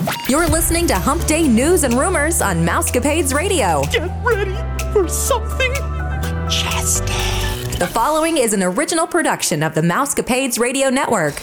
You're listening to Hump Day News and Rumors on Mousecapades Radio. Get ready for something majestic. The following is an original production of the Mousecapades Radio Network.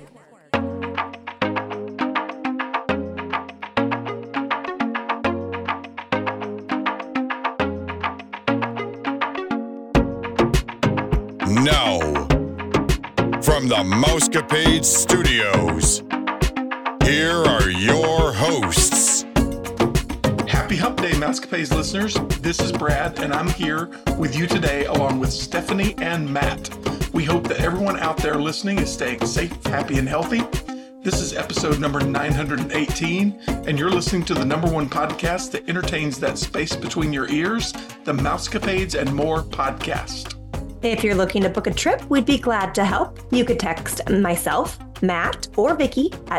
Now, from the Mousecapades Studios, here are your hosts. Happy Hump Day, Mousecapades listeners. This is Brad, and I'm here with you today along with Stephanie and Matt. We hope that everyone out there listening is staying safe, happy, and healthy. This is episode number 918, and you're listening to the number one podcast that entertains that space between your ears, the Mousecapades and More podcast. If you're looking to book a trip, we'd be glad to help. You could text myself, Matt, or Vicky at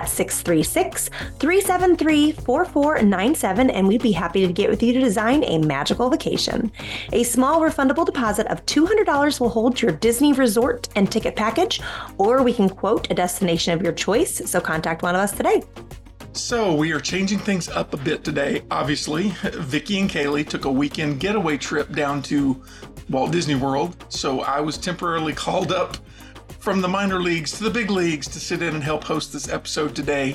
636-373-4497, and we'd be happy to get with you to design a magical vacation. A small refundable deposit of $200 will hold your Disney resort and ticket package, or we can quote a destination of your choice, so contact one of us today. So we are changing things up a bit today. Obviously, Vicky and Kaylee took a weekend getaway trip down to Walt Disney World, so I was temporarily called up from the minor leagues to the big leagues to sit in and help host this episode today.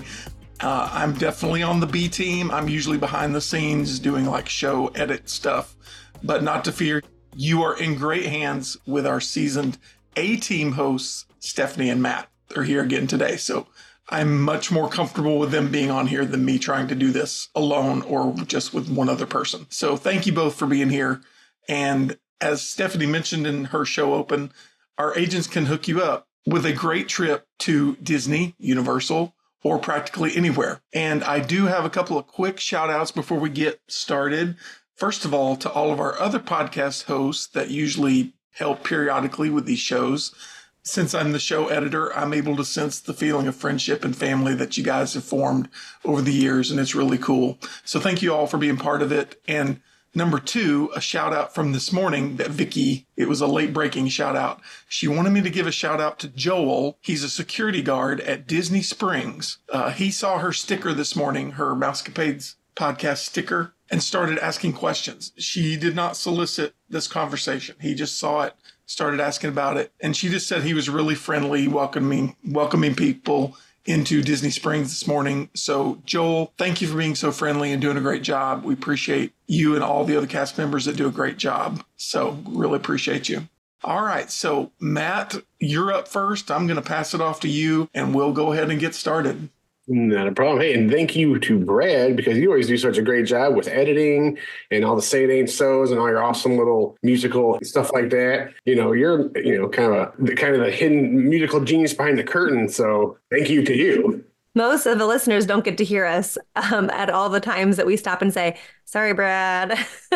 I'm definitely on the B team. I'm usually behind the scenes doing like show edit stuff, but not to fear. You are in great hands with our seasoned A team hosts, Stephanie and Matt. They're here again today, so I'm much more comfortable with them being on here than me trying to do this alone or just with one other person. So thank you both for being here. And as Stephanie mentioned in her show open, our agents can hook you up with a great trip to Disney, Universal, or practically anywhere. And I do have a couple of quick shout outs before we get started. First of all, to all of our other podcast hosts that usually help periodically with these shows. Since I'm the show editor, I'm able to sense the feeling of friendship and family that you guys have formed over the years, and it's really cool. So thank you all for being part of it. And number two, a shout out from this morning that Vicky, it was a late breaking shout out. She wanted me to give a shout out to Joel. He's a security guard at Disney Springs. He saw her sticker this morning, her Mousecapades podcast sticker, and started asking questions. She did not solicit this conversation. He just saw it, started asking about it. And she just said he was really friendly, welcoming people into Disney Springs this morning. So Joel, thank you for being so friendly and doing a great job. We appreciate you and all the other cast members that do a great job. So really appreciate you. All right. So Matt, you're up first. I'm going to pass it off to you and we'll go ahead and get started. Not a problem. Hey, and thank you to Brad because you always do such a great job with editing and all the Say It Ain't So's and all your awesome little musical stuff like that. You're kind of the hidden musical genius behind the curtain. So thank you to you. Most of the listeners don't get to hear us at all the times that we stop and say, sorry, Brad.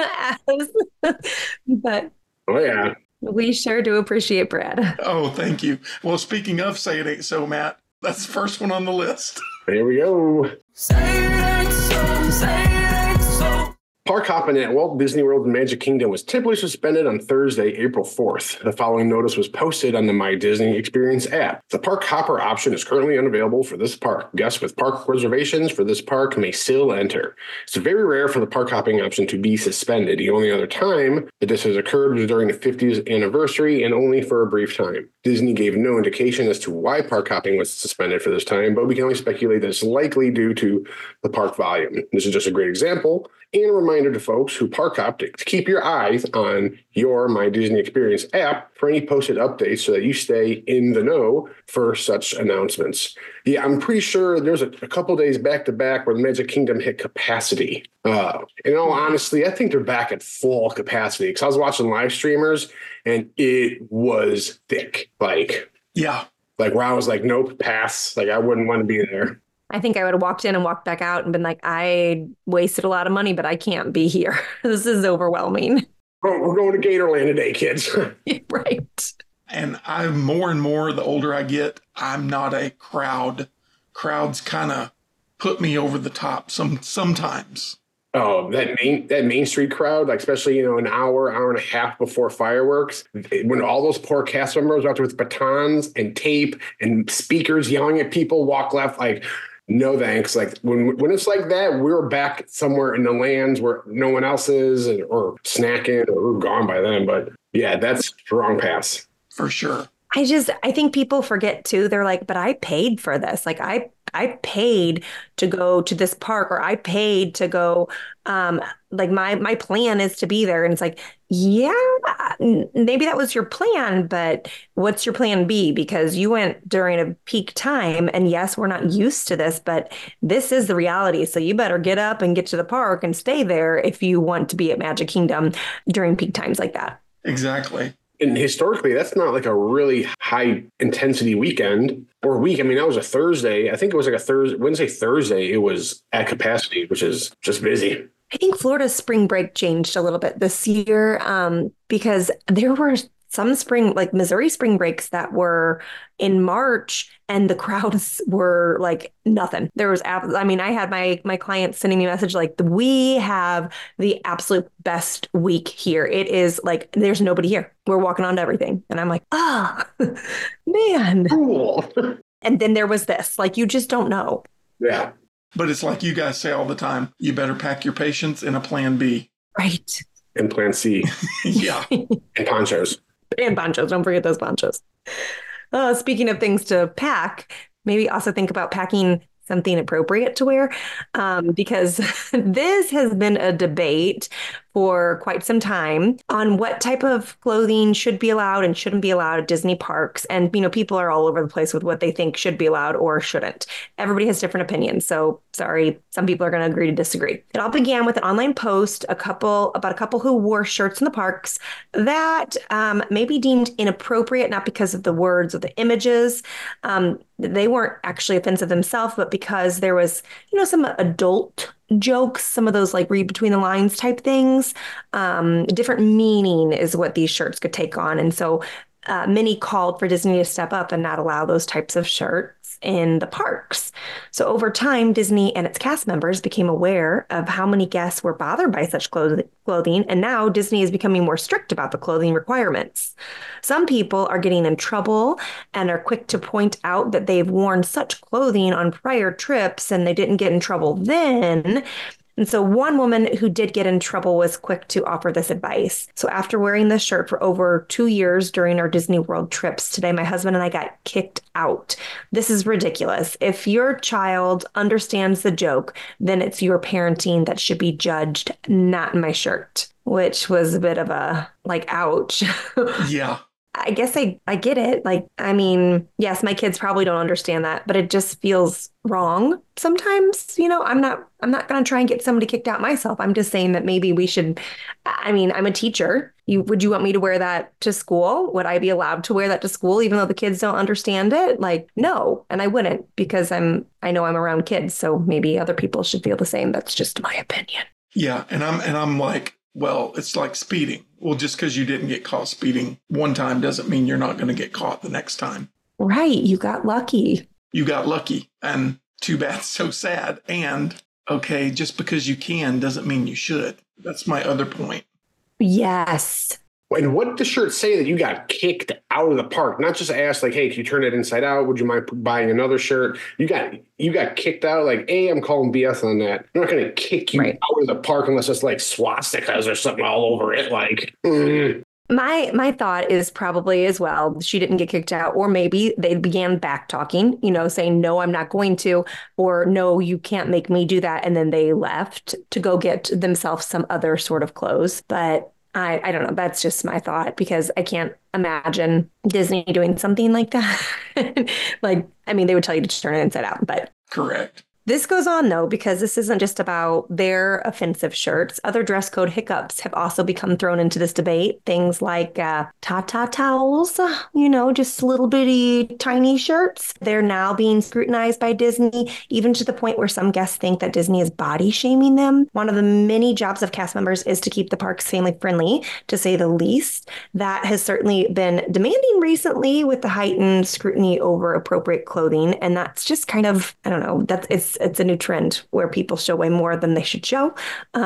But oh, yeah, we sure do appreciate Brad. Oh, thank you. Well, speaking of Say It Ain't So, Matt, that's the first one on the list. There we go. Say it ain't so, say it ain't so. Park hopping at Walt Disney World Magic Kingdom was temporarily suspended on Thursday, April 4th. The following notice was posted on the My Disney Experience app. The park hopper option is currently unavailable for this park. Guests with park reservations for this park may still enter. It's very rare for the park hopping option to be suspended. The only other time that this has occurred was during the 50th anniversary and only for a brief time. Disney gave no indication as to why park hopping was suspended for this time, but we can only speculate that it's likely due to the park volume. This is just a great example and a reminder to folks who park hop to keep your eyes on your My Disney Experience app for any posted updates so that you stay in the know for such announcements. Yeah, I'm pretty sure there's a couple days back to back where the Magic Kingdom hit capacity. In all honesty, I think they're back at full capacity because I was watching live streamers and it was thick. Yeah. Where I was like, nope, pass. I wouldn't want to be there. I think I would have walked in and walked back out and been like, I wasted a lot of money, but I can't be here. This is overwhelming. Oh, we're going to Gatorland today, kids. Right. And I'm more and more, the older I get, I'm not a crowd. Crowds kind of put me over the top sometimes. Oh, that Main Street crowd, especially, an hour and a half before fireworks, when all those poor cast members are out there with batons and tape and speakers yelling at people, walk left, no thanks. Like when it's like that, we're back somewhere in the lands where no one else is, or snacking, or we're gone by then. But yeah, that's the wrong pass. For sure. I think people forget too. They're like, but I paid for this. Like I paid to go to this park, or I paid to go, like my plan is to be there. And it's like, yeah, maybe that was your plan, but what's your plan B? Because you went during a peak time, and yes, we're not used to this, but this is the reality. So you better get up and get to the park and stay there if you want to be at Magic Kingdom during peak times like that. Exactly. And historically, that's not like a really high intensity weekend or week. I mean, that was a Thursday. I think it was like a Wednesday, Thursday. It was at capacity, which is just busy. I think Florida's spring break changed a little bit this year, because there were some like Missouri spring breaks that were in March, and the crowds were like nothing. There was, I had my clients sending me a message like, we have the absolute best week here. It is like, there's nobody here. We're walking on to everything. And I'm like, oh, man. Cool. And then there was this, like, you just don't know. Yeah. But it's like you guys say all the time, you better pack your patience in a plan B. Right. And plan C. Yeah. And ponchos. And ponchos. Don't forget those ponchos. Speaking of things to pack, maybe also think about packing something appropriate to wear, because this has been a debate for quite some time on what type of clothing should be allowed and shouldn't be allowed at Disney parks. And, people are all over the place with what they think should be allowed or shouldn't. Everybody has different opinions. So sorry, some people are going to agree to disagree. It all began with an online post about a couple who wore shirts in the parks that may be deemed inappropriate, not because of the words or the images. They weren't actually offensive themselves, but because there was, some adult jokes, some of those like read between the lines type things. Different meaning is what these shirts could take on. And so many called for Disney to step up and not allow those types of shirts in the parks. So over time, Disney and its cast members became aware of how many guests were bothered by such clothing, and now Disney is becoming more strict about the clothing requirements. Some people are getting in trouble and are quick to point out that they've worn such clothing on prior trips and they didn't get in trouble then. And so one woman who did get in trouble was quick to offer this advice. So after wearing this shirt for over 2 years during our Disney World trips, today my husband and I got kicked out. This is ridiculous. If your child understands the joke, then it's your parenting that should be judged, not my shirt, which was a bit of a like, ouch. Yeah. I guess I get it. Like, yes, my kids probably don't understand that, but it just feels wrong sometimes. I'm not going to try and get somebody kicked out myself. I'm just saying that maybe we should. I'm a teacher. Would you want me to wear that to school? Would I be allowed to wear that to school, even though the kids don't understand it? Like, no. And I wouldn't, because I know I'm around kids. So maybe other people should feel the same. That's just my opinion. Yeah. And I'm like, well, it's like speeding. Well, just because you didn't get caught speeding one time doesn't mean you're not going to get caught the next time. Right. You got lucky. You got lucky. And too bad, so sad. And okay, just because you can doesn't mean you should. That's my other point. Yes. And what did the shirt say that you got kicked out of the park? Not just asked like, hey, can you turn it inside out? Would you mind buying another shirt? You got kicked out. Like, I'm calling BS on that. I'm not going to kick you out of the park unless it's like swastikas or something all over it. Like, My thought is probably as well, she didn't get kicked out, or maybe they began back talking, saying, no, I'm not going to, or no, you can't make me do that. And then they left to go get themselves some other sort of clothes. But I don't know. That's just my thought, because I can't imagine Disney doing something like that. They would tell you to turn it inside out, but. Correct. This goes on, though, because this isn't just about their offensive shirts. Other dress code hiccups have also become thrown into this debate. Things like Tata towels, just little bitty tiny shirts. They're now being scrutinized by Disney, even to the point where some guests think that Disney is body shaming them. One of the many jobs of cast members is to keep the parks family friendly, to say the least. That has certainly been demanding recently with the heightened scrutiny over appropriate clothing. And that's just kind of, I don't know, it's a new trend where people show way more than they should show.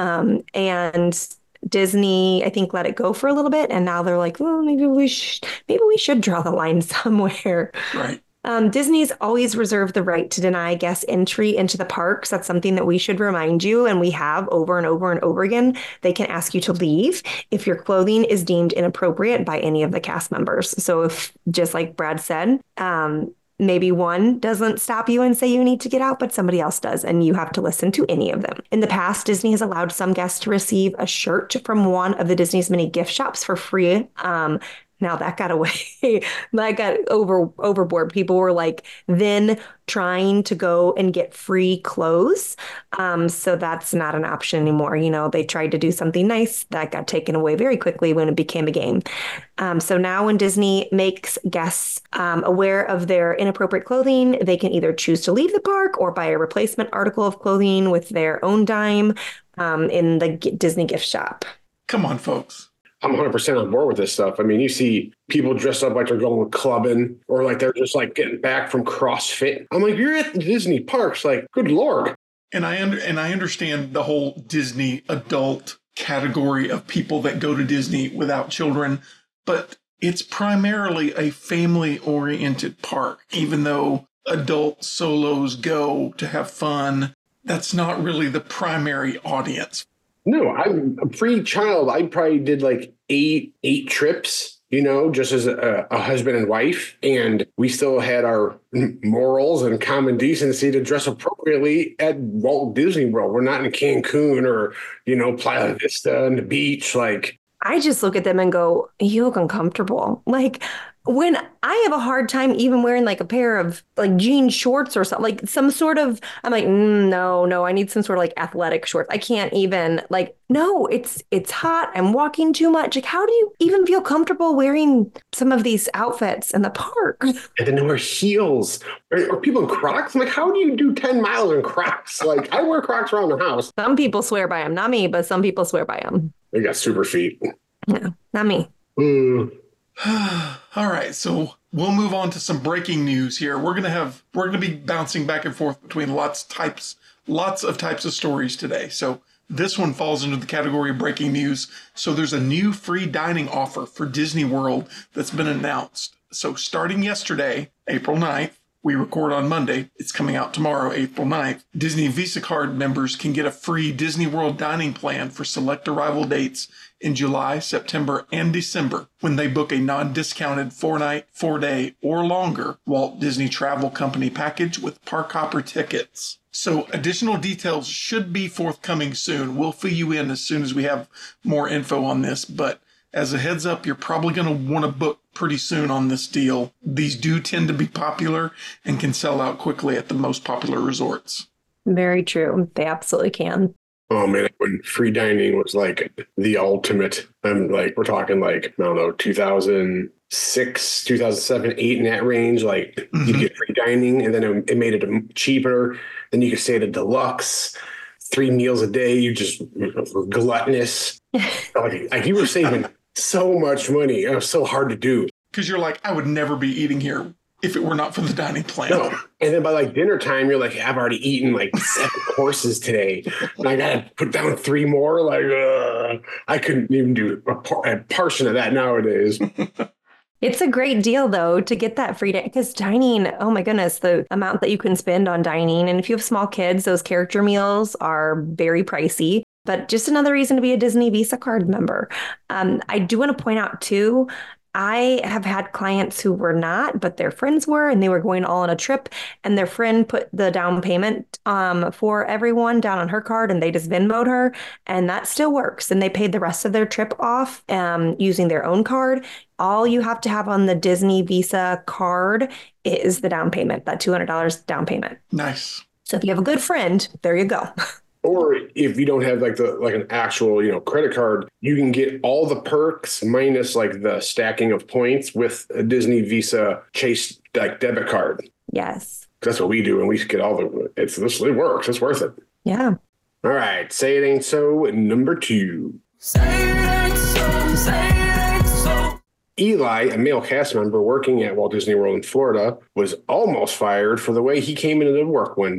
And Disney, I think, let it go for a little bit. And now they're like, well, maybe we should draw the line somewhere. Right. Disney's always reserved the right to deny guests entry into the parks. That's something that we should remind you, and we have over and over and over again. They can ask you to leave if your clothing is deemed inappropriate by any of the cast members. So if, just like Brad said, maybe one doesn't stop you and say you need to get out, but somebody else does, and you have to listen to any of them. In the past, Disney has allowed some guests to receive a shirt from one of the Disney's many gift shops for free. Now that got away. That got overboard. People were like then trying to go and get free clothes. So that's not an option anymore. You know, they tried to do something nice that got taken away very quickly when it became a game. So now when Disney makes guests aware of their inappropriate clothing, they can either choose to leave the park or buy a replacement article of clothing with their own dime in the Disney gift shop. Come on, folks. I'm 100% on board with this stuff. I mean, you see people dressed up like they're going clubbing or like they're just like getting back from CrossFit. I'm like, you're at the Disney parks. Like, good Lord. And I understand the whole Disney adult category of people that go to Disney without children, but it's primarily a family-oriented park. Even though adult solos go to have fun, that's not really the primary audience. No, I'm a pre-child. I probably did like eight trips, you know, just as a husband and wife. And we still had our morals and common decency to dress appropriately at Walt Disney World. We're not in Cancun or, you know, Playa Vista and the beach. Like, I just look at them and go, you look uncomfortable. Like, when I have a hard time even wearing like a pair of like jean shorts or something, like some sort of, I'm like, no, I need some sort of like athletic shorts. I can't even like, no, it's hot. I'm walking too much. Like, how do you even feel comfortable wearing some of these outfits in the park? And then they wear heels or people in Crocs. I'm like, how do you do 10 miles in Crocs? Like, I wear Crocs around the house. Some people swear by them, not me, but some people swear by them. They got super feet. No, not me. All right, so we'll move on to some breaking news here. We're gonna be bouncing back and forth between lots of types of stories today. So this one falls into the category of breaking news. So there's a new free dining offer for Disney World that's been announced. So starting yesterday, April 9th, we record on Monday. It's coming out tomorrow, April 9th. Disney Visa card members can get a free Disney World dining plan for select arrival dates in July, September, and December when they book a non-discounted 4-night, 4-day, or longer Walt Disney Travel Company package with Park Hopper tickets. So additional details should be forthcoming soon. We'll fill you in as soon as we have more info on this, but as a heads up, you're probably going to want to book pretty soon on this deal. These do tend to be popular and can sell out quickly at the most popular resorts. Very true. They absolutely can. Oh man, when free dining was like the ultimate, like we're talking like, I don't know, 2006, 2007, 8 in that range, like you get free dining and then it made it cheaper. Then you could stay at a deluxe, 3 meals a day. You just were gluttonous. like you were saving so much money. It was so hard to do. Because you're like, I would never be eating here if it were not for the dining plan. No. And then by like dinner time, you're like, I've already eaten like 7 courses today. And I got to put down 3 more. Like, I couldn't even do a portion of that nowadays. It's a great deal, though, to get that free day because dining, oh my goodness, the amount that you can spend on dining. And if you have small kids, those character meals are very pricey. But just another reason to be a Disney Visa card member. I do want to point out, too, I have had clients who were not, but their friends were, and they were going all on a trip, and their friend put the down payment for everyone down on her card, and they just Venmo'd her, and that still works. And they paid the rest of their trip off using their own card. All you have to have on the Disney Visa card is the down payment, that $200 down payment. Nice. So if you have a good friend, there you go. Or if you don't have like an actual, credit card, you can get all the perks minus like the stacking of points with a Disney Visa Chase like debit card. Yes. That's what we do, and we get all the. It works. It's worth it. Yeah. All right. Say it ain't so. Number 2. Say it ain't so. Say it ain't so. Eli, a male cast member working at Walt Disney World in Florida, was almost fired for the way he came into work one day.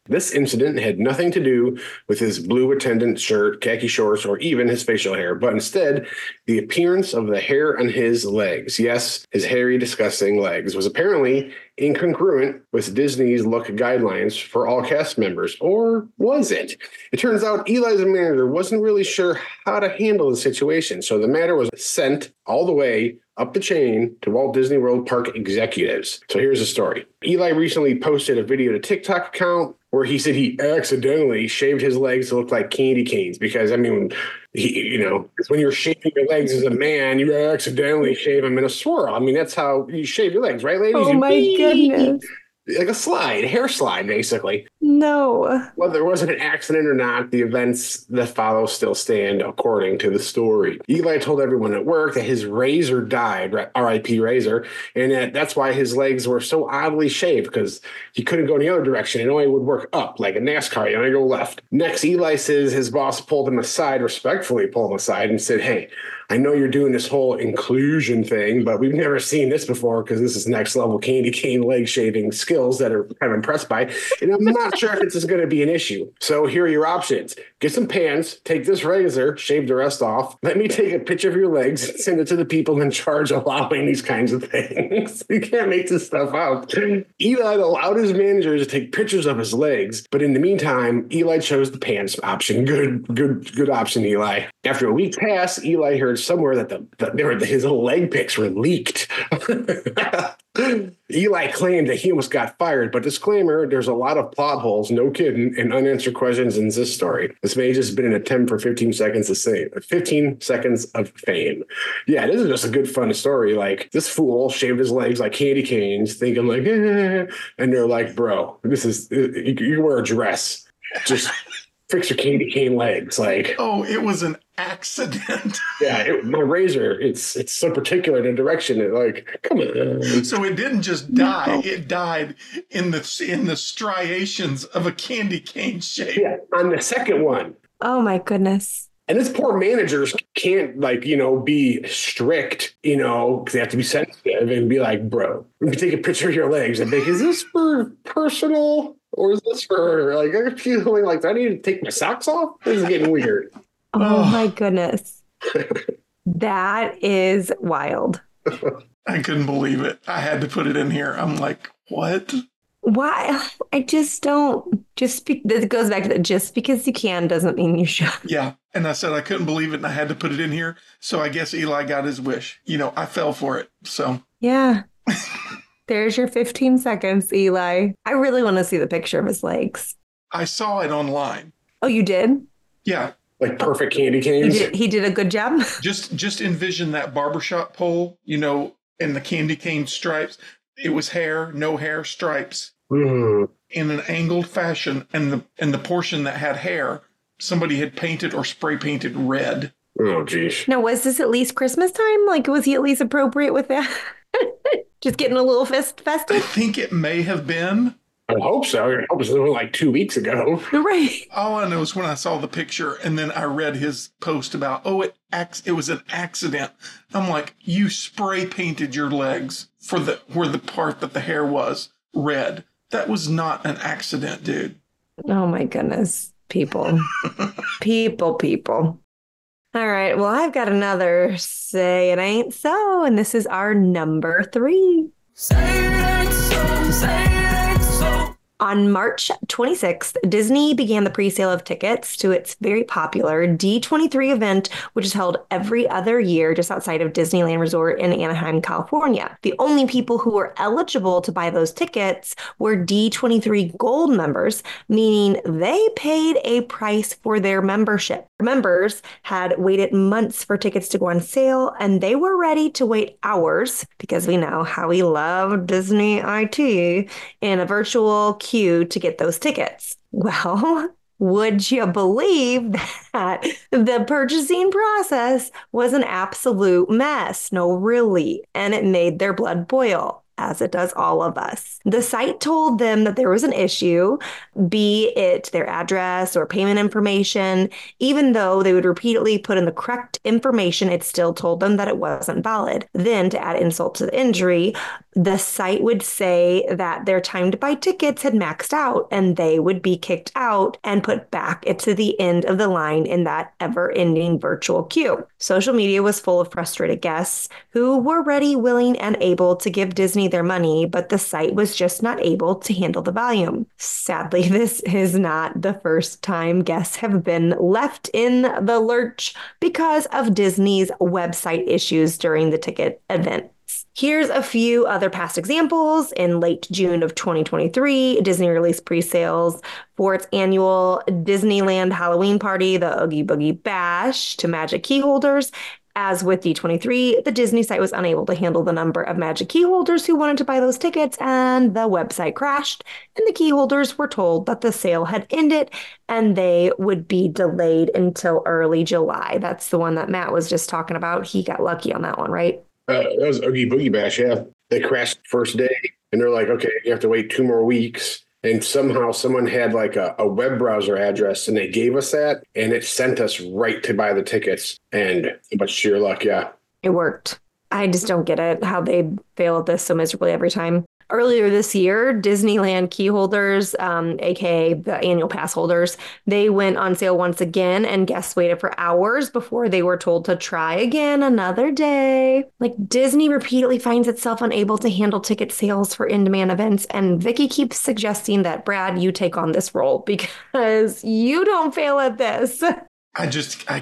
This incident had nothing to do with his blue attendant shirt, khaki shorts, or even his facial hair, but instead the appearance of the hair on his legs. Yes, his hairy, disgusting legs was apparently incongruent with Disney's look guidelines for all cast members. Or was it? It turns out Eli's manager wasn't really sure how to handle the situation, so the matter was sent all the way up the chain to Walt Disney World Park executives. So here's the story. Eli recently posted a video to TikTok account where he said he accidentally shaved his legs to look like candy canes because, when you're shaving your legs as a man, you accidentally shave them in a swirl. That's how you shave your legs, right, ladies? Oh, my goodness. Like a slide, hair slide, basically. No. Whether it was an accident or not, the events that follow still stand according to the story. Eli told everyone at work that his razor died, R.I.P. razor, and that's why his legs were so oddly shaved, because he couldn't go in the other direction. It only would work up, like a NASCAR, you only go left. Next, Eli says his boss pulled him aside, respectfully pulled him aside, and said, "Hey, I know you're doing this whole inclusion thing, but we've never seen this before because this is next level candy cane leg shaving skills that are kind of impressed by. And I'm not sure if this is going to be an issue. So here are your options. Get some pans, take this razor, shave the rest off. Let me take a picture of your legs and send it to the people in charge of allowing these kinds of things." You can't make this stuff up. Eli allowed his manager to take pictures of his legs, but in the meantime, Eli chose the pants option. Good option, Eli. After a week passed, Eli heard somewhere that his leg pics were leaked. Eli claimed that he almost got fired, but disclaimer, there's a lot of plot holes, no kidding, and unanswered questions in this story. This may have just been an attempt for 15 seconds of fame. Yeah, this is just a good, fun story. Like, this fool shaved his legs like candy canes, thinking like, and they're like, bro, you wear a dress. Just fix your candy cane legs. Like, oh, it was an accident. Yeah, my razor, it's so particular in a direction. Come on. So it didn't just die; it died in the striations of a candy cane shape. Yeah, on the second one. Oh my goodness. And this poor managers can't be strict, because they have to be sensitive and be like, bro, let me take a picture of your legs and is this for personal? Or is this for I'm feeling like, do I need to take my socks off? This is getting weird. Oh my goodness. That is wild. I couldn't believe it. I had to put it in here. I'm like, what? Why? I just don't. It goes back to that. Just because you can doesn't mean you should. Yeah. And I said I couldn't believe it and I had to put it in here. So I guess Eli got his wish. I fell for it. So. Yeah. There's your 15 seconds, Eli. I really want to see the picture of his legs. I saw it online. Oh, you did? Yeah. Like perfect candy canes? He did a good job? Just envision that barbershop pole, and the candy cane stripes. It was hair, no hair, stripes. Mm-hmm. In an angled fashion. And the portion that had hair, somebody had painted or spray painted red. Oh, geez. Now, was this at least Christmas time? Was he at least appropriate with that? Just getting a little festive? I think it may have been. I hope so. I hope it was only like 2 weeks ago. Right. All I know is when I saw the picture and then I read his post about, it was an accident. I'm like, you spray painted your legs where the part that the hair was red. That was not an accident, dude. Oh my goodness. People. People. All right. Well, I've got another Say It Ain't So, and this is our number 3. Say it ain't so, say it ain't so. On March 26th, Disney began the pre-sale of tickets to its very popular D23 event, which is held every other year just outside of Disneyland Resort in Anaheim, California. The only people who were eligible to buy those tickets were D23 Gold members, meaning they paid a price for their membership. Members had waited months for tickets to go on sale, and they were ready to wait hours, because we know how we love Disney IT, in a virtual queue to get those tickets. Well, would you believe that the purchasing process was an absolute mess? No, really. And it made their blood boil, as it does all of us. The site told them that there was an issue, be it their address or payment information. Even though they would repeatedly put in the correct information, it still told them that it wasn't valid. Then, to add insult to the injury, the site would say that their time to buy tickets had maxed out and they would be kicked out and put back to the end of the line in that ever-ending virtual queue. Social media was full of frustrated guests who were ready, willing, and able to give Disney their money, but the site was just not able to handle the volume. Sadly, this is not the first time guests have been left in the lurch because of Disney's website issues during the ticket event. Here's a few other past examples. In late June of 2023, Disney released pre-sales for its annual Disneyland Halloween party, the Oogie Boogie Bash, to Magic Key holders. As with D23, the Disney site was unable to handle the number of Magic Key holders who wanted to buy those tickets, and the website crashed, and the key holders were told that the sale had ended and they would be delayed until early July. That's the one that Matt was just talking about. He got lucky on that one, right? That was Oogie Boogie Bash, yeah. They crashed the first day, and they're like, okay, you have to wait 2 more weeks. And somehow someone had like a web browser address, and they gave us that, and it sent us right to buy the tickets. And but sheer luck, yeah. It worked. I just don't get it, how they fail at this so miserably every time. Earlier this year, Disneyland key holders, aka the annual pass holders, they went on sale once again, and guests waited for hours before they were told to try again another day. Like, Disney repeatedly finds itself unable to handle ticket sales for in-demand events, and Vicky keeps suggesting that, Brad, you take on this role because you don't fail at this. I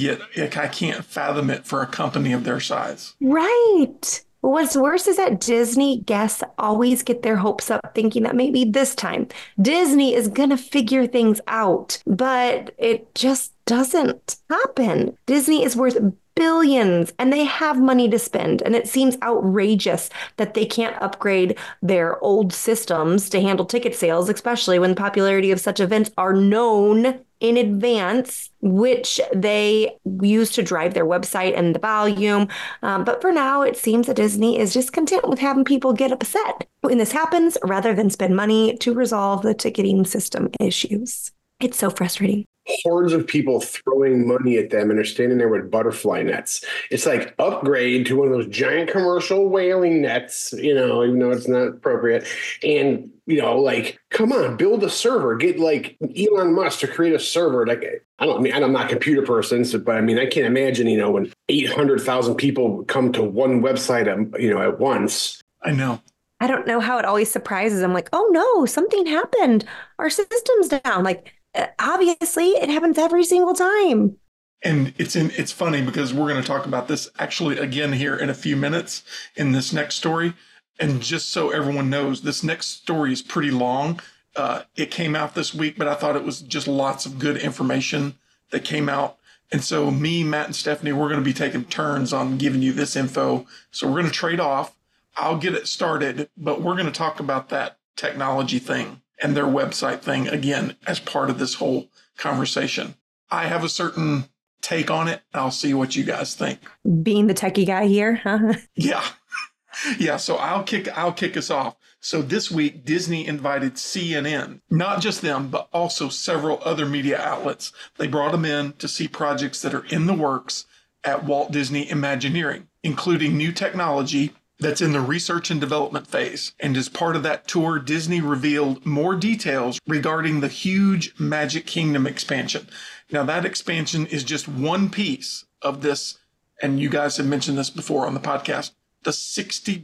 can't fathom it for a company of their size. Right. What's worse is that Disney guests always get their hopes up thinking that maybe this time Disney is going to figure things out, but it just doesn't happen. Disney is worth billions and they have money to spend, and it seems outrageous that they can't upgrade their old systems to handle ticket sales, especially when the popularity of such events are known in advance, which they use to drive their website and the volume. But for now, it seems that Disney is just content with having people get upset when this happens rather than spend money to resolve the ticketing system issues. It's so frustrating. Hordes of people throwing money at them, and they're standing there with butterfly nets. It's like, upgrade to one of those giant commercial whaling nets, even though it's not appropriate. And, like, come on, build a server. Get like Elon Musk to create a server. Like, I'm not a computer person, but I can't imagine, when 800,000 people come to one website, at once. I know. I don't know how it always surprises them. Like, oh no, something happened. Our system's down. Like, obviously, it happens every single time. And it's funny because we're going to talk about this actually again here in a few minutes in this next story. And just so everyone knows, this next story is pretty long. It came out this week, but I thought it was just lots of good information that came out. And so me, Matt, and Stephanie, we're going to be taking turns on giving you this info. So we're going to trade off. I'll get it started, but we're going to talk about that technology thing and their website thing again as part of this whole conversation. I have a certain take on it. I'll see what you guys think. Being the techie guy here, huh? Yeah. Yeah, so I'll kick us off. So this week, Disney invited CNN, not just them, but also several other media outlets. They brought them in to see projects that are in the works at Walt Disney Imagineering, including new technology that's in the research and development phase. And as part of that tour, Disney revealed more details regarding the huge Magic Kingdom expansion. Now, that expansion is just one piece of this, and you guys have mentioned this before on the podcast, the $60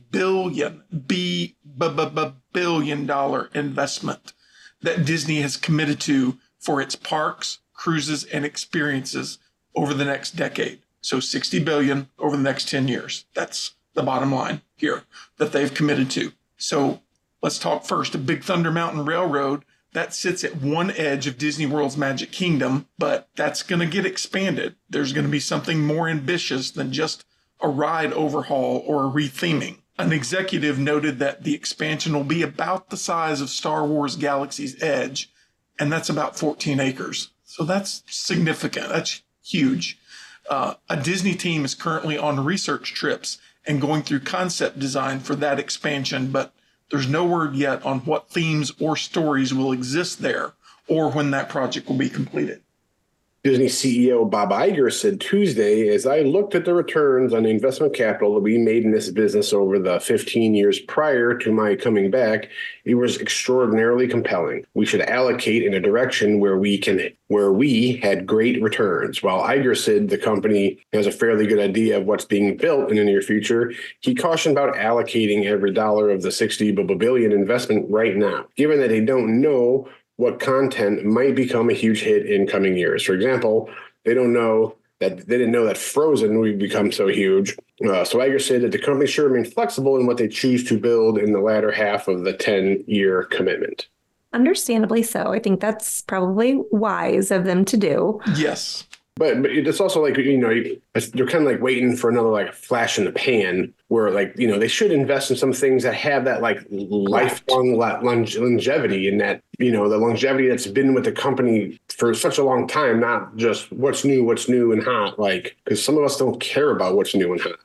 billion investment that Disney has committed to for its parks, cruises, and experiences over the next decade. So $60 billion over the next 10 years. That's the bottom line here that they've committed to. So let's talk first. The Big Thunder Mountain Railroad, that sits at one edge of Disney World's Magic Kingdom, but that's going to get expanded. There's going to be something more ambitious than just a ride overhaul or a retheming. An executive noted that the expansion will be about the size of Star Wars Galaxy's Edge, and that's about 14 acres. So that's significant. That's huge. A Disney team is currently on research trips and going through concept design for that expansion, but there's no word yet on what themes or stories will exist there or when that project will be completed. Disney CEO Bob Iger said Tuesday, as I looked at the returns on the investment capital that we made in this business over the 15 years prior to my coming back, it was extraordinarily compelling. We should allocate in a direction where we had great returns. While Iger said the company has a fairly good idea of what's being built in the near future, he cautioned about allocating every dollar of the $60 billion investment right now, given that they don't know what content might become a huge hit in coming years. For example, they didn't know that Frozen would become so huge. So Iger said that the company should remain flexible in what they choose to build in the latter half of the 10-year commitment. Understandably so. I think that's probably wise of them to do. Yes. But it's also like, they're kind of like waiting for another like flash in the pan where they should invest in some things that have that like lifelong longevity and that, the longevity that's been with the company for such a long time, not just what's new and hot, because some of us don't care about what's new and hot.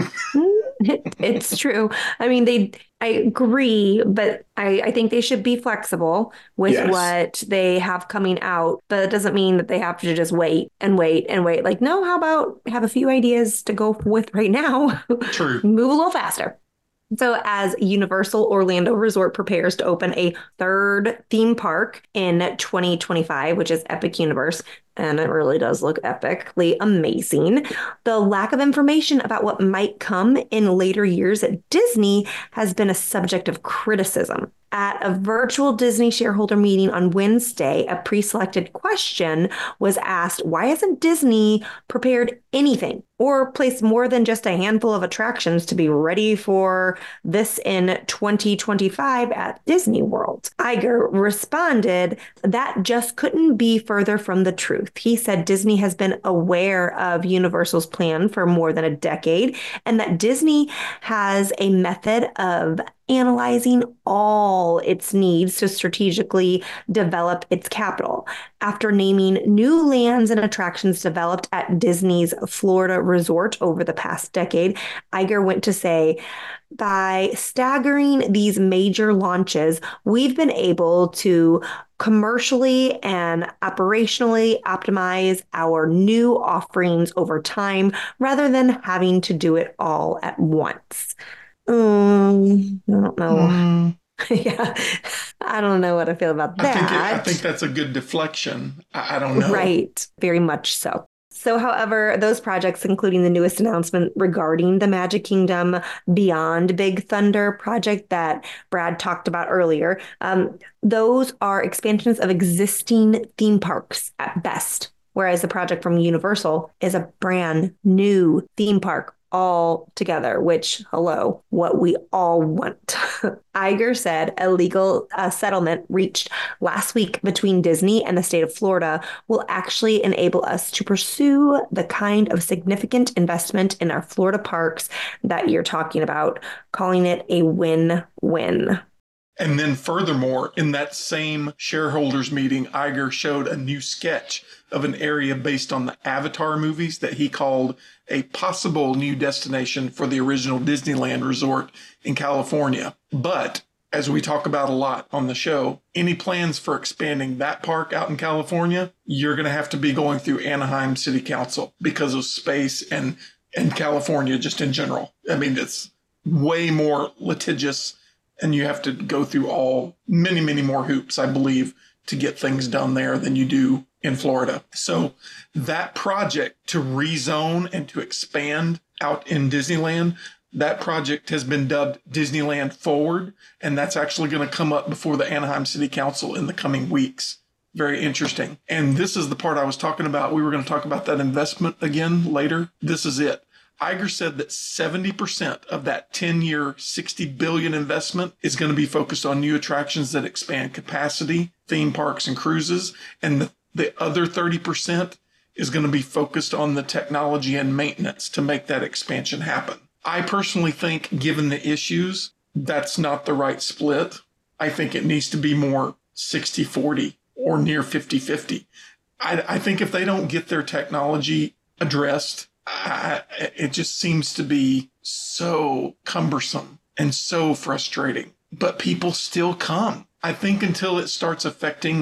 It's true. I mean, I agree, but I think they should be flexible with what they have coming out. But it doesn't mean that they have to just wait and wait and wait. Like, no, how about have a few ideas to go with right now? True. Move a little faster. So as Universal Orlando Resort prepares to open a third theme park in 2025, which is Epic Universe, and it really does look epically amazing, the lack of information about what might come in later years at Disney has been a subject of criticism. At a virtual Disney shareholder meeting on Wednesday, a pre-selected question was asked, why hasn't Disney prepared anything or placed more than just a handful of attractions to be ready for this in 2025 at Disney World? Iger responded, that just couldn't be further from the truth. He said Disney has been aware of Universal's plan for more than a decade and that Disney has a method of analyzing all its needs to strategically develop its capital. After naming new lands and attractions developed at Disney's Florida resort over the past decade, Iger went to say, by staggering these major launches, we've been able to commercially and operationally optimize our new offerings over time rather than having to do it all at once. I don't know. Yeah, I don't know what I feel about that. I think that's a good deflection. I don't know. Right. Very much so. So, however, those projects, including the newest announcement regarding the Magic Kingdom Beyond Big Thunder project that Brad talked about earlier, those are expansions of existing theme parks at best, whereas the project from Universal is a brand new theme park all together, which, hello, what we all want. Iger said a legal settlement reached last week between Disney and the state of Florida will actually enable us to pursue the kind of significant investment in our Florida parks that you're talking about, calling it a win-win. And then furthermore, in that same shareholders meeting, Iger showed a new sketch of an area based on the Avatar movies that he called a possible new destination for the original Disneyland resort in California. But as we talk about a lot on the show, any plans for expanding that park out in California, you're going to have to be going through Anaheim City Council because of space and California just in general. I mean, it's way more litigious and you have to go through many, many more hoops, I believe, to get things done there than you do in Florida. So that project to rezone and to expand out in Disneyland, that project has been dubbed Disneyland Forward, and that's actually going to come up before the Anaheim City Council in the coming weeks. Very interesting. And this is the part I was talking about. We were going to talk about that investment again later. This is it. Iger said that 70% of that 10-year, $60 billion investment is going to be focused on new attractions that expand capacity, theme parks, and cruises. And the other 30% is going to be focused on the technology and maintenance to make that expansion happen. I personally think, given the issues, that's not the right split. I think it needs to be more 60-40 or near 50-50. I think if they don't get their technology addressed, it just seems to be so cumbersome and so frustrating. But people still come. I think until it starts affecting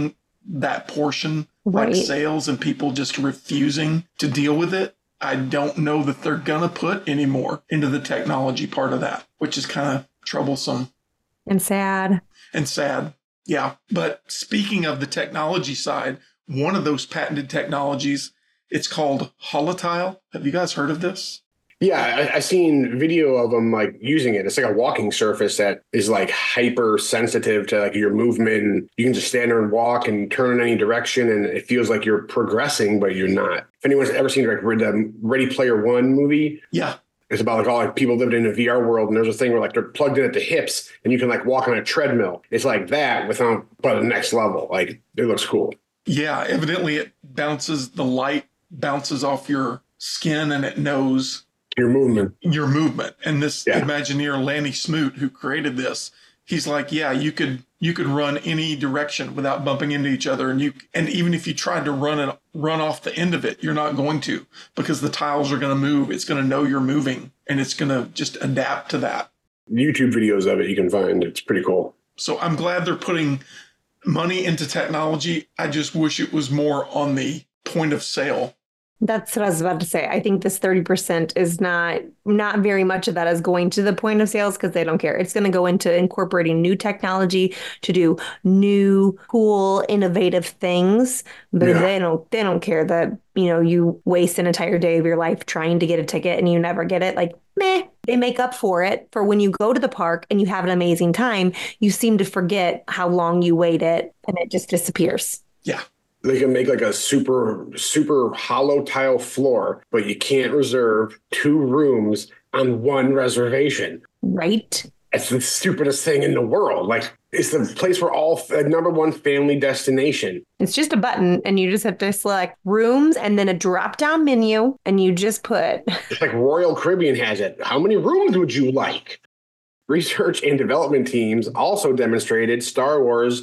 that portion, Right. like sales and people just refusing to deal with it. I don't know that they're going to put any more into the technology part of that, which is kind of troublesome And sad. and sad. Yeah. But speaking of the technology side, one of those patented technologies, it's called Holotile. Have you guys heard of this? Yeah, I seen video of them like using it. It's like a walking surface that is like hyper sensitive to like your movement. And you can just stand there and walk and turn in any direction, and it feels like you're progressing, but you're not. If anyone's ever seen like the Ready Player One movie, Yeah. it's about like all like people living in a VR world, and there's a thing where like they're plugged in at the hips, and you can like walk on a treadmill. It's like that without but the next level. Like it looks cool. Yeah. Evidently, it bounces, the light bounces off your skin and it knows Your movement. your movement. And this Yeah. Imagineer Lanny Smoot, who created this, he's like, yeah, you could run any direction without bumping into each other, and even if you tried to run off the end of it, you're not going to, because the tiles are going to move. It's going to know you're moving, and it's going to just adapt to that. YouTube videos of it you can find. It's pretty cool. So I'm glad they're putting money into technology. I just wish it was more on the point of sale. That's what I was about to say. I think this 30% is not very much of that is going to the point of sales because they don't care. It's going to go into incorporating new technology to do new, cool, innovative things. But Yeah. they don't care that, you waste an entire day of your life trying to get a ticket and you never get it. Like, meh, they make up for it for when you go to the park and you have an amazing time. You seem to forget how long you waited and it just disappears. Yeah. They can make like a super hollow tile floor, but you can't reserve 2 rooms on 1 reservation. Right? It's the stupidest thing in the world. Like, it's the place where all number 1 family destination. It's just a button and you just have to select rooms and then a drop down menu and you just put. It's like Royal Caribbean has it. How many rooms would you like? Research and development teams also demonstrated Star Wars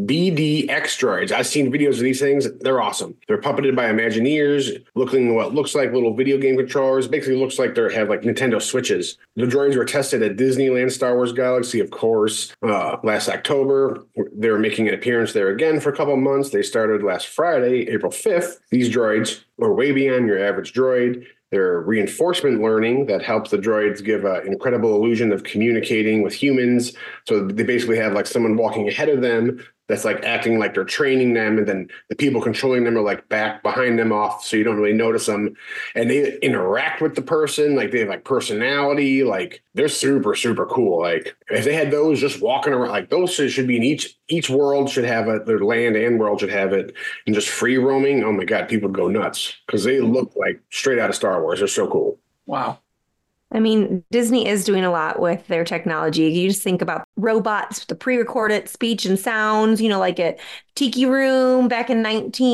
BDX droids. I've seen videos of these things. They're awesome. They're puppeted by Imagineers, looking what looks like little video game controllers. Basically looks like they have like Nintendo Switches. The droids were tested at Disneyland Star Wars Galaxy, of course, last October. They were making an appearance there again for a couple of months. They started last Friday, April 5th. These droids are way beyond your average droid. They're reinforcement learning that helps the droids give an incredible illusion of communicating with humans. So they basically have like someone walking ahead of them that's like acting like they're training them, and then the people controlling them are like back behind them off, so you don't really notice them. And they interact with the person, like they have like personality, like they're super, super cool. Like if they had those just walking around, like those should be in each world should have it, their land and world should have it, and just free roaming. Oh my God, people would go nuts because they look like straight out of Star Wars. They're so cool. Wow. I mean, Disney is doing a lot with their technology. You just think about robots, the pre-recorded speech and sounds, like at Tiki Room back in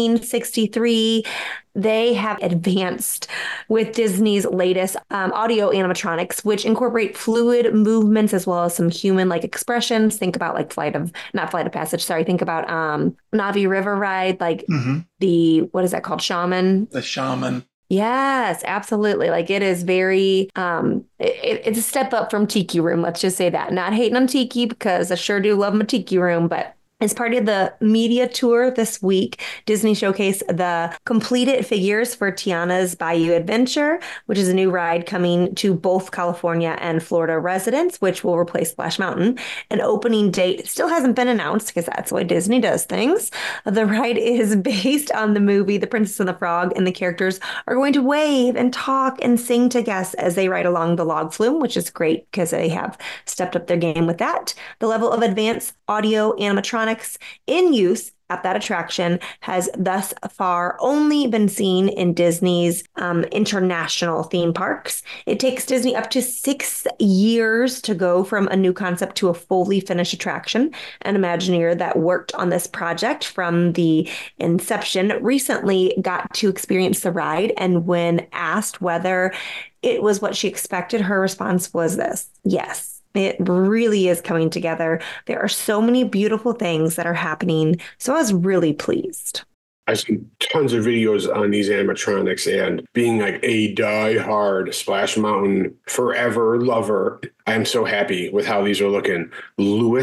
1963. They have advanced with Disney's latest audio animatronics, which incorporate fluid movements as well as some human-like expressions. Think about like not Flight of Passage, sorry. Think about Navi River Ride, like what is that called? Shaman? The Shaman. Yes, absolutely. Like it is very, it's a step up from Tiki Room. Let's just say that. Not hating on Tiki because I sure do love my Tiki Room, but as part of the media tour this week, Disney showcased the completed figures for Tiana's Bayou Adventure, which is a new ride coming to both California and Florida residents, which will replace Splash Mountain. An opening date still hasn't been announced because that's the way Disney does things. The ride is based on the movie The Princess and the Frog, and the characters are going to wave and talk and sing to guests as they ride along the log flume, which is great because they have stepped up their game with that. The level of advanced audio animatronics in use at that attraction has thus far only been seen in Disney's international theme parks. It takes Disney up to 6 years to go from a new concept to a fully finished attraction. An Imagineer that worked on this project from the inception recently got to experience the ride, and when asked whether it was what she expected, her response was this: yes. It really is coming together. There are so many beautiful things that are happening. So I was really pleased. I've seen tons of videos on these animatronics, and being like a die-hard Splash Mountain forever lover, I am so happy with how these are looking. Louis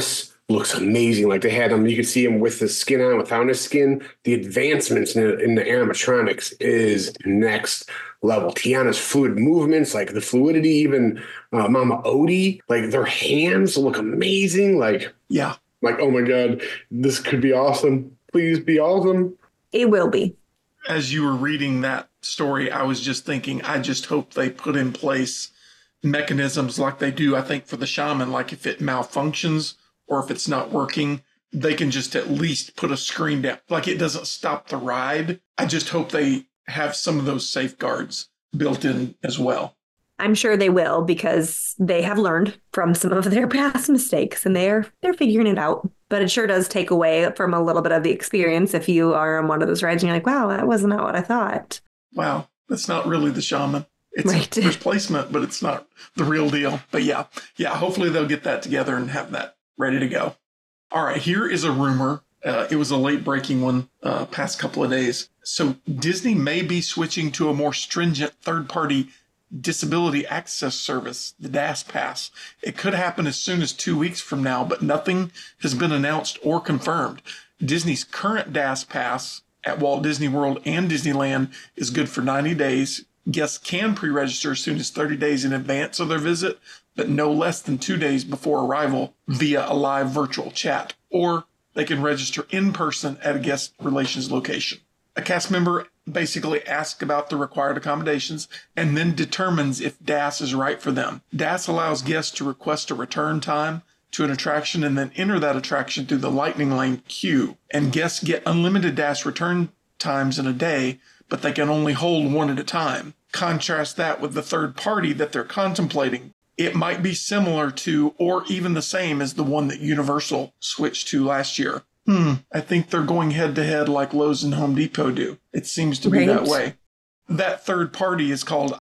looks amazing. Like they had him, you could see him with the skin on, without his skin. The advancements in the animatronics is next level. Tiana's fluid movements, like the fluidity, even Mama Odie, like their hands look amazing. Like, Yeah. like, oh my God, this could be awesome. Please be awesome. It will be. As you were reading that story, I was just thinking, I just hope they put in place mechanisms like they do, I think, for the shaman. Like if it malfunctions or if it's not working, they can just at least put a screen down. Like it doesn't stop the ride. I just hope they have some of those safeguards built in as well. I'm sure they will, because they have learned from some of their past mistakes and they're figuring it out. But it sure does take away from a little bit of the experience if you are on one of those rides and you're like, wow, that wasn't what I thought. Wow, that's not really the shaman. It's Right. a replacement, but it's not the real deal. But yeah, hopefully they'll get that together and have that ready to go. All right, here is a rumor. It was a late breaking one past couple of days. So Disney may be switching to a more stringent third-party disability access service, the DAS Pass. It could happen as soon as 2 weeks from now, but nothing has been announced or confirmed. Disney's current DAS Pass at Walt Disney World and Disneyland is good for 90 days. Guests can pre-register as soon as 30 days in advance of their visit, but no less than 2 days before arrival via a live virtual chat, or they can register in person at a guest relations location. A cast member basically asks about the required accommodations and then determines if DAS is right for them. DAS allows guests to request a return time to an attraction and then enter that attraction through the Lightning Lane queue. And guests get unlimited DAS return times in a day, but they can only hold one at a time. Contrast that with the third party that they're contemplating. It might be similar to, or even the same as the one that Universal switched to last year. I think they're going head to head like Lowe's and Home Depot do. It seems to be that way. That third party is called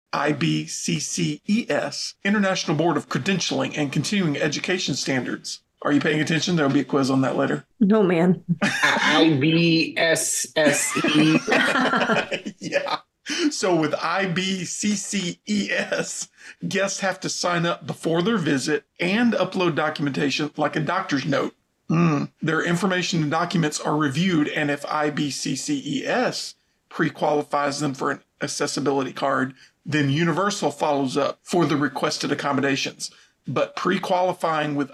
IBCCES, International Board of Credentialing and Continuing Education Standards. Are you paying attention? There'll be a quiz on that later. No, man. IBSSE. Yeah. So with IBCCES, guests have to sign up before their visit and upload documentation like a doctor's note. Their information and documents are reviewed, and if IBCCES pre-qualifies them for an accessibility card, then Universal follows up for the requested accommodations. But pre-qualifying with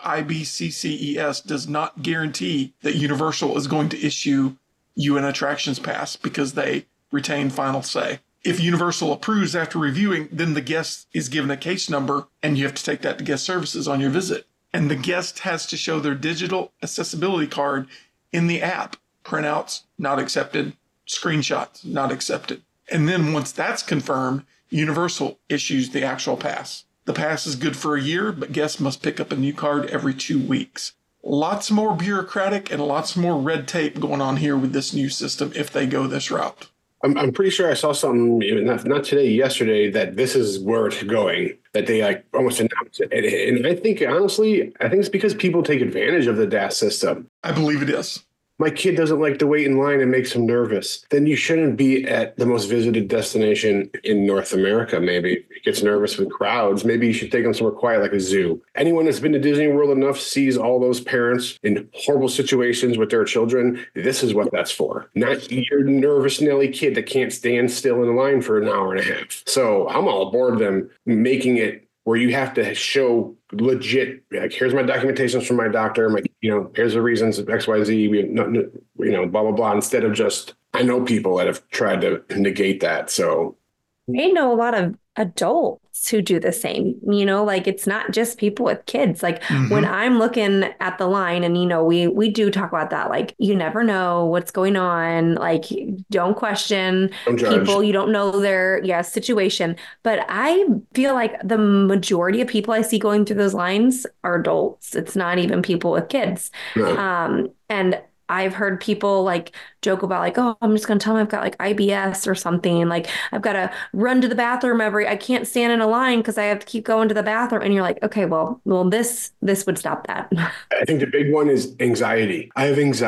IBCCES does not guarantee that Universal is going to issue you an attractions pass because they retain final say. If Universal approves after reviewing, then the guest is given a case number and you have to take that to guest services on your visit. And the guest has to show their digital accessibility card in the app. Printouts, not accepted. Screenshots, not accepted. And then once that's confirmed, Universal issues the actual pass. The pass is good for a year, but guests must pick up a new card every 2 weeks. Lots more bureaucratic and lots more red tape going on here with this new system if they go this route. I'm pretty sure I saw something, not today, yesterday, that this is where it's going, that they like almost announced it. And I think, honestly, it's because people take advantage of the DAS system. I believe it is. My kid doesn't like to wait in line and makes him nervous. Then you shouldn't be at the most visited destination in North America, maybe. If he gets nervous with crowds, maybe you should take him somewhere quiet like a zoo. Anyone that's been to Disney World enough sees all those parents in horrible situations with their children. This is what that's for. Not your nervous Nelly kid that can't stand still in line for an hour and a half. So I'm all aboard them making it where you have to show legit, like, here's my documentations from my doctor, here's the reasons of XYZ, blah, blah, blah, instead of just, I know people that have tried to negate that. So I know a lot of adults who do the same, like it's not just people with kids. Like when I'm looking at the line and, we do talk about that, like, you never know what's going on. Like, don't question people. You don't know their situation. But I feel like the majority of people I see going through those lines are adults. It's not even people with kids. No. And I've heard people like joke about like, oh, I'm just going to tell them I've got like IBS or something. Like I've got to run to the bathroom I can't stand in a line because I have to keep going to the bathroom. And you're like, okay, well, this would stop that. I think the big one is anxiety. I have anxiety.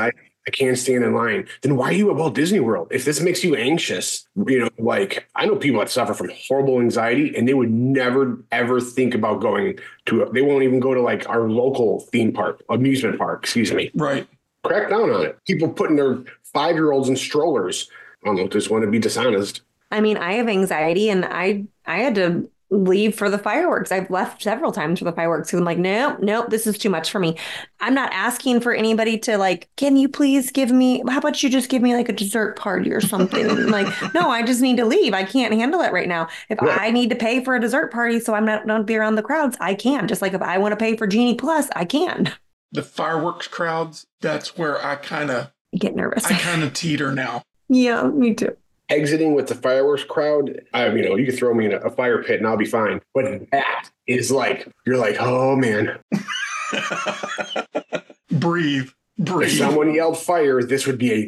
I can't stand in line. Then why are you at Walt Disney World? If this makes you anxious, like I know people that suffer from horrible anxiety and they would never, ever think about going they won't even go to like our local amusement park, excuse me. Right. Crack down on it. People putting their 5-year-olds in strollers. I don't know, just want to be dishonest. I mean, I have anxiety and I had to leave for the fireworks. I've left several times for the fireworks because I'm like, nope, this is too much for me. I'm not asking for anybody to like, can you please how about you just give me like a dessert party or something? Like, no, I just need to leave. I can't handle it right now. If I need to pay for a dessert party so I'm not going to be around the crowds, I can. Just like if I want to pay for Genie Plus, I can. The fireworks crowds, that's where I kind of get nervous. I kind of teeter now. Yeah, me too. Exiting with the fireworks crowd, you could throw me in a fire pit and I'll be fine. But that is like, you're like, oh man. Breathe. If someone yelled fire, this would be a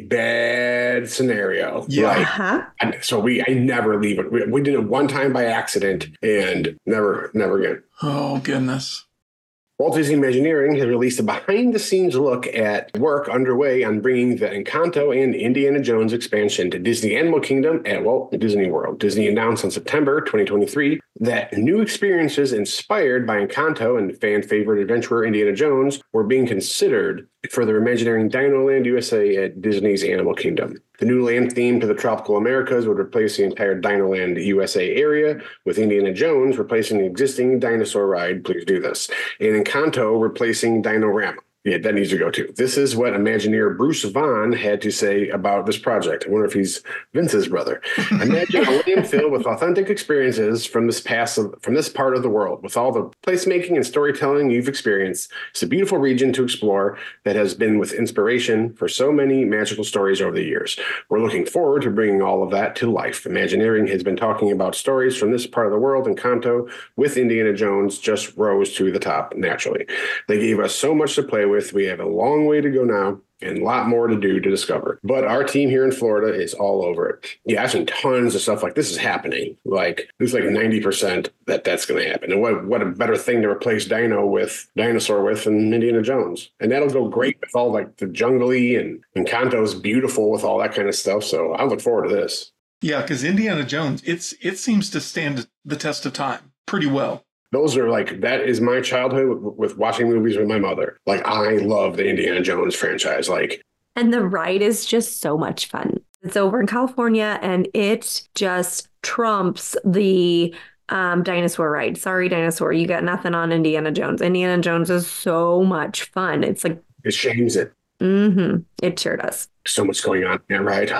bad scenario. Yeah. So I never leave it. We did it one time by accident and never again. Oh, goodness. Walt Disney Imagineering has released a behind-the-scenes look at work underway on bringing the Encanto and Indiana Jones expansion to Disney Animal Kingdom at Walt Disney World. Disney announced on September 2023 that new experiences inspired by Encanto and fan-favorite adventurer Indiana Jones were being considered for the Imagineering Dino Land USA at Disney's Animal Kingdom. The new land theme to the tropical Americas would replace the entire Dino Land USA area, with Indiana Jones replacing the existing dinosaur ride, Please Do This, and Encanto replacing Dino-Rama. Yeah, that needs to go too. This is what Imagineer Bruce Vaughn had to say about this project. I wonder if he's Vince's brother. Imagine a land filled with authentic experiences from this part of the world. With all the placemaking and storytelling you've experienced, it's a beautiful region to explore that has been with inspiration for so many magical stories over the years. We're looking forward to bringing all of that to life. Imagineering has been talking about stories from this part of the world, and Encanto with Indiana Jones just rose to the top naturally. They gave us so much to play with. We have a long way to go now and a lot more to do to discover. But our team here in Florida is all over it. Yeah, I've seen tons of stuff like this is happening. Like there's like 90% that's going to happen. And what a better thing to replace dinosaur with than Indiana Jones. And that'll go great with all like the jungly and Encanto's beautiful with all that kind of stuff. So I look forward to this. Yeah, because Indiana Jones, it seems to stand the test of time pretty well. Those are like, that is my childhood with watching movies with my mother. Like, I love the Indiana Jones franchise. And the ride is just so much fun. It's over in California and it just trumps the dinosaur ride. Sorry, dinosaur. You got nothing on Indiana Jones. Indiana Jones is so much fun. It's like, it shames it. Mm-hmm. It sure does. So much going on in that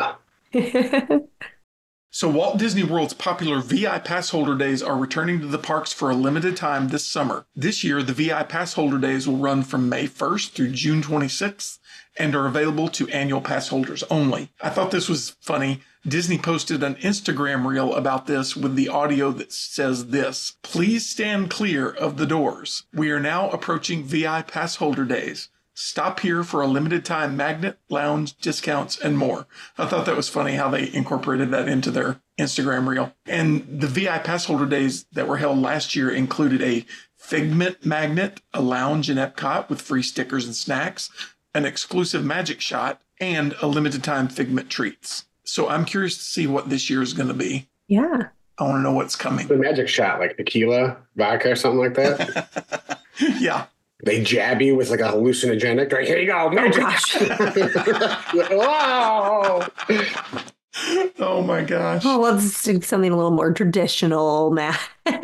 ride. So Walt Disney World's popular VI Pass Holder Days are returning to the parks for a limited time this summer. This year, the VI Pass Holder Days will run from May 1st through June 26th and are available to annual pass holders only. I thought this was funny. Disney posted an Instagram reel about this with the audio that says this: "Please stand clear of the doors. We are now approaching VI Pass Holder Days. Stop here for a limited time magnet, lounge, discounts, and more." I thought that was funny how they incorporated that into their Instagram reel. And the VI Pass Holder Days that were held last year included a Figment magnet, a lounge in Epcot with free stickers and snacks, an exclusive magic shot, and a limited time Figment treats. So I'm curious to see what this year is going to be. Yeah. I want to know what's coming. The magic shot, like tequila, vodka, or something like that. Yeah. They jab you with like a hallucinogenic. Like, here you go, magic. Oh, Whoa! Oh my gosh. Oh, let's do something a little more traditional, Matt.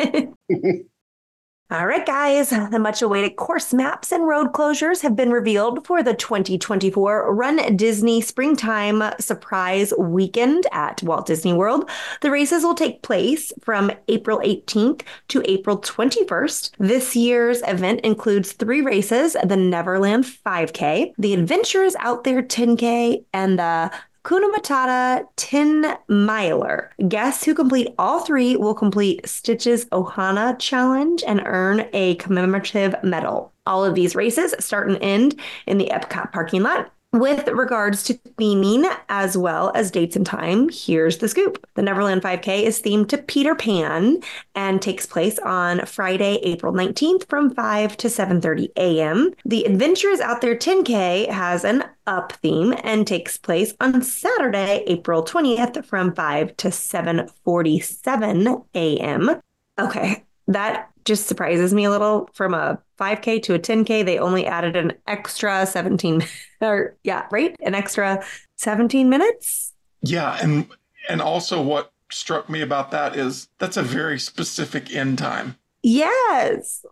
All right, guys, the much-awaited course maps and road closures have been revealed for the 2024 Run Disney Springtime Surprise Weekend at Walt Disney World. The races will take place from April 18th to April 21st. This year's event includes 3 races: the Neverland 5K, the Adventures Out There 10K, and the Hakuna Matata 10 Miler. Guests who complete all 3 will complete Stitch's Ohana Challenge and earn a commemorative medal. All of these races start and end in the Epcot parking lot. With regards to theming as well as dates and time, here's the scoop. The Neverland 5K is themed to Peter Pan and takes place on Friday, April 19th from 5 to 7:30 a.m. The Adventures Out There 10K has an up theme and takes place on Saturday, April 20th from 5 to 7:47 a.m. Okay, that just surprises me a little. From a 5K to a 10K, they only added an extra 17 or right? An extra 17 minutes. Yeah, and also what struck me about that is that's a very specific end time. Yes.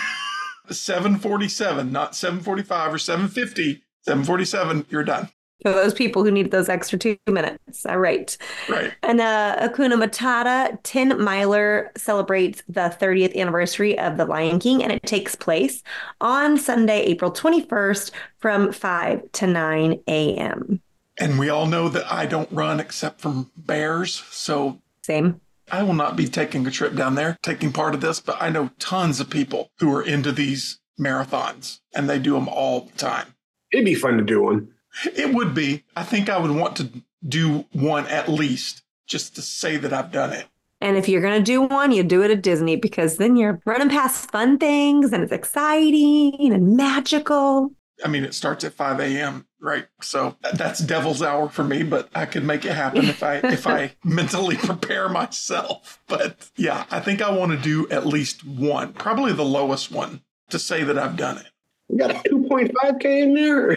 7:47, not 7:45 or 7:50. 7:47, you're done. For those people who need those extra 2 minutes. All right. Right. And Hakuna Matata 10 Miler celebrates the 30th anniversary of The Lion King, and it takes place on Sunday, April 21st from 5 to 9 a.m. And we all know that I don't run except from bears, so Same. I will not be taking a trip down there, taking part of this, but I know tons of people who are into these marathons, and they do them all the time. It'd be fun to do one. It would be. I think I would want to do one at least, just to say that I've done it. And if you're going to do one, you do it at Disney, because then you're running past fun things and it's exciting and magical. I mean, it starts at 5 a.m., right? So that's devil's hour for me, but I could make it happen if I mentally prepare myself. But yeah, I think I want to do at least one, probably the lowest one, to say that I've done it. You got a 2.5K in there?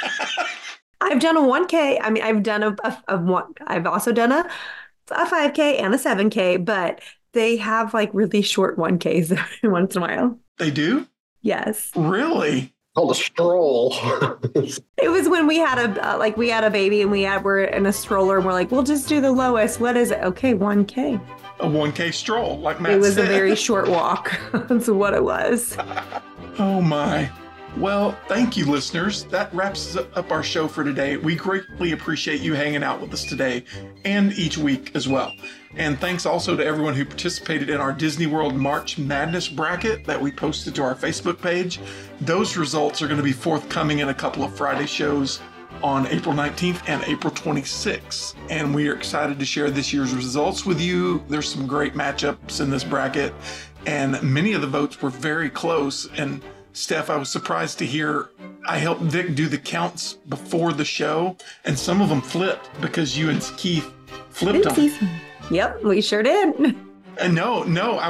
I've done a 1K. I mean, I've done a one. I've also done a 5K and a 7K, but they have like really short 1Ks every once in a while. They do? Yes. Really? Called a stroll. It was when we had a baby and we're in a stroller and we're like, we'll just do the lowest. What is it? Okay, 1K. A 1K stroll, like Matt said. It was a very short walk. That's what it was. Oh my. Well, thank you, listeners. That wraps up our show for today. We greatly appreciate you hanging out with us today and each week as well. And thanks also to everyone who participated in our Disney World March Madness bracket that we posted to our Facebook page. Those results are going to be forthcoming in a couple of Friday shows on April 19th and April 26th. And we are excited to share this year's results with you. There's some great matchups in this bracket, and many of the votes were very close. And Steph, I was surprised to hear I helped Vic do the counts before the show, and some of them flipped because you and Keith flipped them. Yep, we sure did. And no,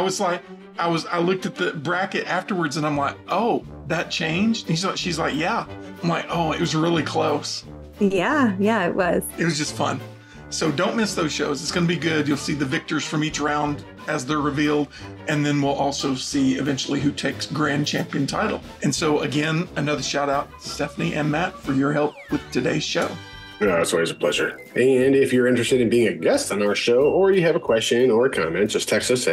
I looked at the bracket afterwards and I'm like, oh, that changed? She's like, yeah. I'm like, oh, it was really close. Yeah, it was. It was just fun. So don't miss those shows. It's going to be good. You'll see the victors from each round as they're revealed. And then we'll also see eventually who takes grand champion title. And so again, another shout out to Stephanie and Matt for your help with today's show. It's always a pleasure. And if you're interested in being a guest on our show, or you have a question or a comment, just text us at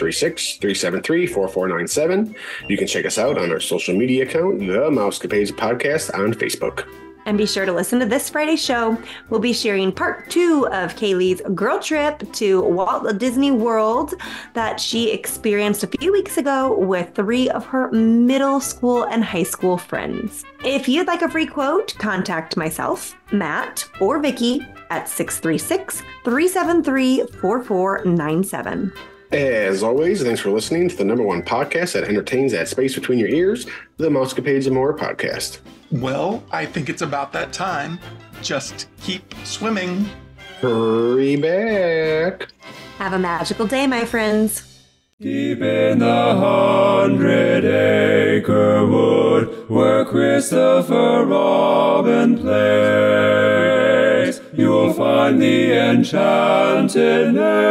636-373-4497. You can check us out on our social media account, The Mousecapades Podcast on Facebook. And be sure to listen to this Friday's show. We'll be sharing part 2 of Kaylee's girl trip to Walt Disney World that she experienced a few weeks ago with 3 of her middle school and high school friends. If you'd like a free quote, contact myself, Matt, or Vicky at 636-373-4497. As always, thanks for listening to the #1 podcast that entertains that space between your ears, the Mousecapades and More podcast. Well, I think it's about that time. Just keep swimming. Hurry back. Have a magical day, my friends. Deep in the 100-acre wood, where Christopher Robin plays, you'll find the enchanted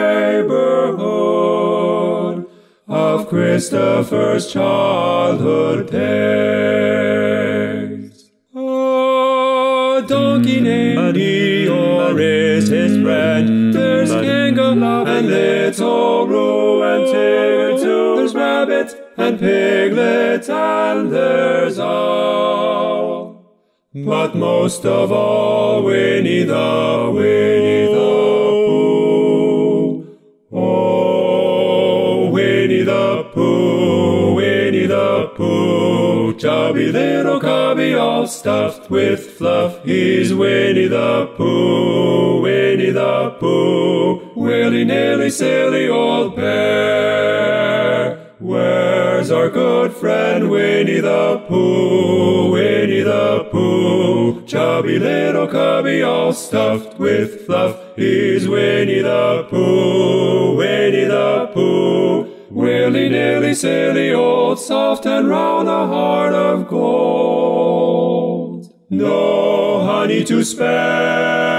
neighborhood of Christopher's childhood days. A donkey named Eeyore is his friend. There's King Olaf and Little Roo and Tigger too. There's rabbits and piglets and there's Owl. But most of all, Winnie the Pooh. Oh, Winnie the Pooh, Winnie the Pooh, chubby Chubby little cubby all stuffed with fluff. He's Winnie the Pooh, Winnie the Pooh. Willy-nilly silly old bear. Where's our good friend Winnie the Pooh, Winnie the Pooh? Chubby little cubby all stuffed with fluff. He's Winnie the Pooh, Winnie the Pooh. Willy-nilly silly old soft and round, a heart of gold. No honey to spare.